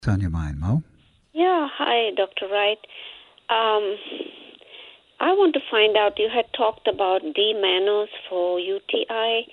What's on your mind, Mo? Yeah, hi, Dr. Wright. Um, I want to find out, you had talked about D-mannose for UTI.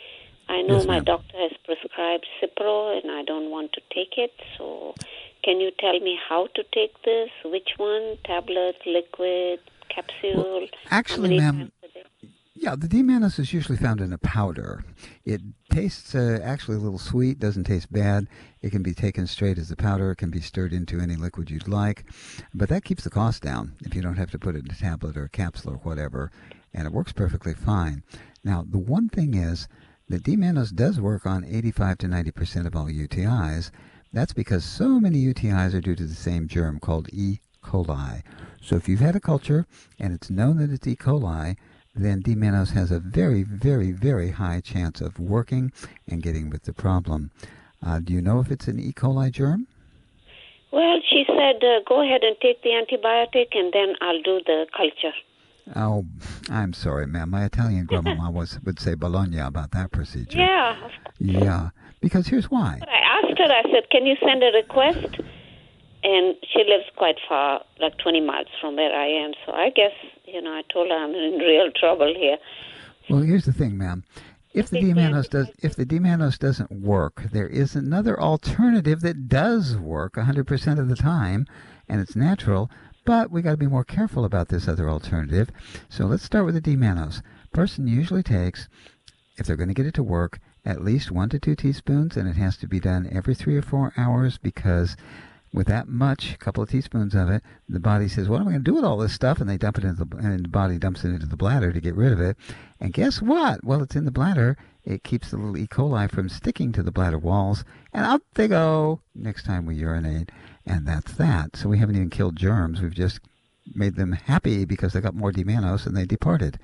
I know Yes, my ma'am. doctor has prescribed Cipro, and I don't want to take it. So can you tell me how to take this? Which one? Tablet, liquid, Well, capsule? How actually, many times ma'am, a day? yeah, the D-mannose is usually found in a powder. It tastes actually a little sweet, doesn't taste bad. It can be taken straight as a powder. It can be stirred into any liquid you'd like. But that keeps the cost down if you don't have to put it in a tablet or a capsule or whatever. And it works perfectly fine. Now, the one thing is that D-mannose does work on 85 to 90% of all UTIs. That's because so many UTIs are due to the same germ called E. coli. So if you've had a culture and it's known that it's E. coli, then D-mannose has a very, very, very high chance of working and getting with the problem. Do you know if it's an E. coli germ? Well, she said, go ahead and take the antibiotic, and then I'll do the culture. Oh, I'm sorry, ma'am. My Italian grandmama would say Bologna about that procedure. Yeah, of course. Yeah, because here's why. But I asked her, I said, can you send a request? And she lives quite far, like 20 miles from where I am. So I guess, I told her I'm in real trouble here. Well, here's the thing, ma'am. If the Take the D-mannose does, if antibiotic. the D-mannose doesn't work, there is another alternative that does work 100% of the time, and it's natural. But we got to be more careful about this other alternative. So let's start with the D-mannose. Person usually takes, if they're going to get it to work, at least 1 to 2 teaspoons, and it has to be done every 3 or 4 hours because with that much, a couple of teaspoons of it, the body says, what am I going to do with all this stuff? And they dump it into and the body dumps it into the bladder to get rid of it. And guess what? Well, it's in the bladder. It keeps the little E. coli from sticking to the bladder walls, and up they go next time we urinate. And that's that. So we haven't even killed germs. We've just made them happy because they got more D-mannose and they departed.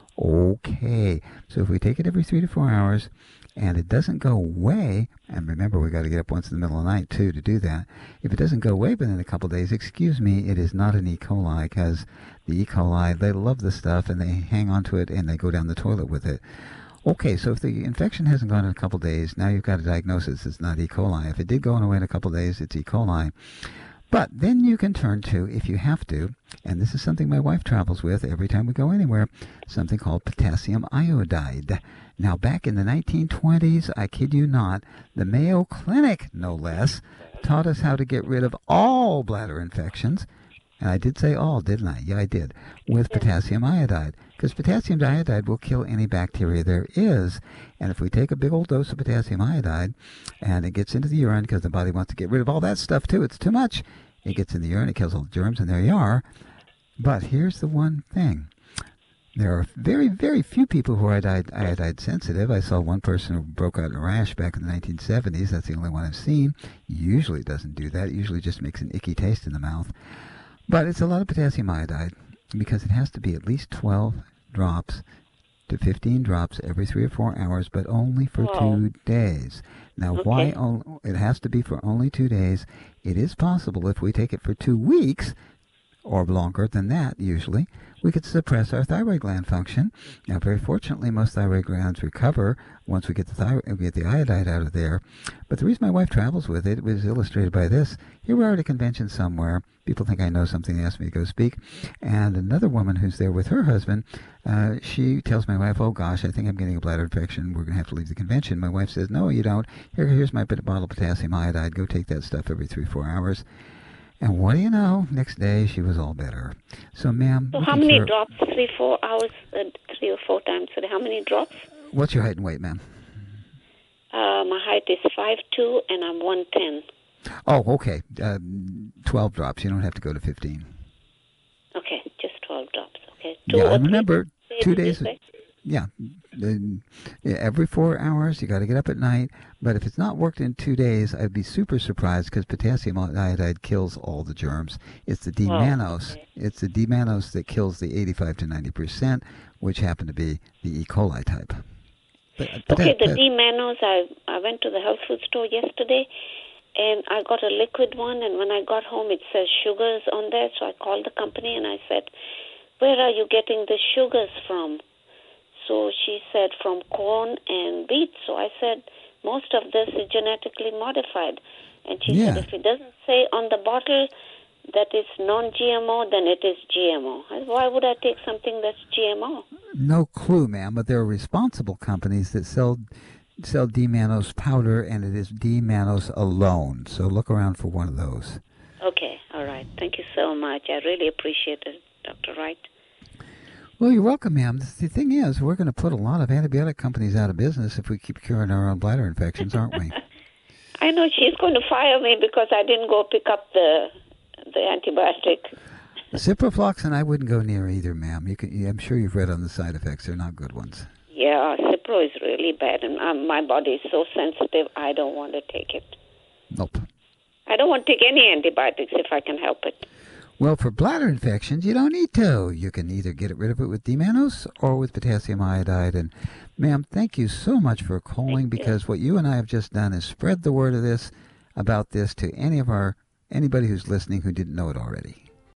Okay, so if we take it every 3 to 4 hours and it doesn't go away, and remember we got to get up once in the middle of the night too to do that. If it doesn't go away within a couple of days, excuse me, it is not an E. coli because the E. coli, they love the stuff and they hang on to it and they go down the toilet with it. Okay, so if the infection hasn't gone in a couple of days, now you've got a diagnosis. It's not E. coli. If it did go away in a couple of days, it's E. coli. But then you can turn to, if you have to, and this is something my wife travels with every time we go anywhere, something called potassium iodide. Now, back in the 1920s, I kid you not, the Mayo Clinic, no less, taught us how to get rid of all bladder infections. And I did say all, didn't I? Yeah, I did. With Yes. potassium iodide. Because potassium iodide will kill any bacteria there is. And if we take a big old dose of potassium iodide and it gets into the urine because the body wants to get rid of all that stuff too, it's too much. It gets in the urine, it kills all the germs, and there you are. But here's the one thing. There are very, very few people who are iodide sensitive. I saw one person who broke out in a rash back in the 1970s. That's the only one I've seen. Usually it doesn't do that. It usually just makes an icky taste in the mouth. But it's a lot of potassium iodide because it has to be at least 12 drops to 15 drops every 3 or 4 hours, but only for Wow. 2 days. Now, why Okay. it has to be for only 2 days? It is possible if we take it for 2 weeks or longer than that, usually, we could suppress our thyroid gland function. Now, very fortunately, most thyroid glands recover once we get the iodide out of there. But the reason my wife travels with it was illustrated by this. Here we are at a convention somewhere. People think I know something. They ask me to go speak. And another woman who's there with her husband, she tells my wife, oh, gosh, I think I'm getting a bladder infection. We're going to have to leave the convention. My wife says, no, you don't. Here's my bottle of potassium iodide. Go take that stuff every 3 or 4 hours. And what do you know? Next day, she was all better. So, ma'am, So we how can many cure. drops? 3, 4 hours, 3 or 4 times a day. How many drops? What's your height and weight, ma'am? My height is 5'2", and I'm 110. Oh, okay. 12 drops. You don't have to go to 15. Okay, just 12 drops. Okay, 2 Yeah, or and 3 times remember, a day, two did you days. say? Yeah, every 4 hours, you got to get up at night. But if it's not worked in 2 days, I'd be super surprised because potassium iodide kills all the germs. It's the Wow. D-mannose. Okay. It's the D-mannose that kills the 85 to 90%, which happen to be the E. coli type. Okay, the D-mannose, I went to the health food store yesterday, and I got a liquid one, and when I got home, it says sugars on there, so I called the company, and I said, where are you getting the sugars from? So she said, from corn and beets. So I said, most of this is genetically modified. And she said, if it doesn't say on the bottle that it's non-GMO, then it is GMO. Why would I take something that's GMO? No clue, ma'am, but there are responsible companies that sell D-mannose powder, and it is D-mannose alone. So look around for one of those. Okay, all right. Thank you so much. I really appreciate it, Dr. Wright. Well, you're welcome, ma'am. The thing is, we're going to put a lot of antibiotic companies out of business if we keep curing our own bladder infections, aren't we? I know she's going to fire me because I didn't go pick up the antibiotic. Ciprofloxacin I wouldn't go near either, ma'am. I'm sure you've read on the side effects. They're not good ones. Yeah, Cipro is really bad, and my body is so sensitive, I don't want to take it. Nope. I don't want to take any antibiotics if I can help it. Well, for bladder infections, you don't need to. You can either get rid of it with D-mannose or with potassium iodide. And, ma'am, thank you so much for calling, because what you and I have just done is spread the word of this, about this, to anybody who's listening who didn't know it already.